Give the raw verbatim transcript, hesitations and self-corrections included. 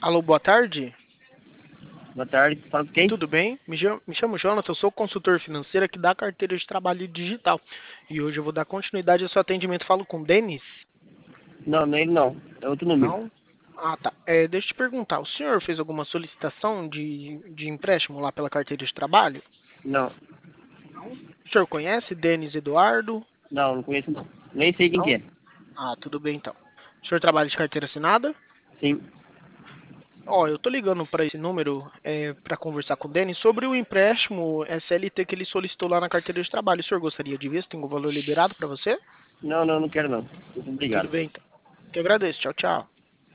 Alô, boa tarde. Boa tarde, fala com quem? Tudo bem? Me chamo, me chamo Jonathan, eu sou consultor financeiro aqui da carteira de trabalho digital. E hoje eu vou dar continuidade ao seu atendimento. Falo com o Denis? Não, não é ele não. É outro número. Não? Ah, tá. É, deixa eu te perguntar, o senhor fez alguma solicitação de, de empréstimo lá pela carteira de trabalho? Não, Não. O senhor conhece Denis Eduardo? não, não conheço não. Nem sei quem que Não? é. Ah, tudo bem então. O senhor trabalha de carteira assinada? Sim. Ó, eu tô ligando para esse número é, para conversar com o Denis sobre o empréstimo S L T que ele solicitou lá na carteira de trabalho. O senhor gostaria de ver se tem o valor liberado para você? Não, não, não quero não. Muito Tudo obrigado. bem, então. Que agradeço. Tchau, tchau.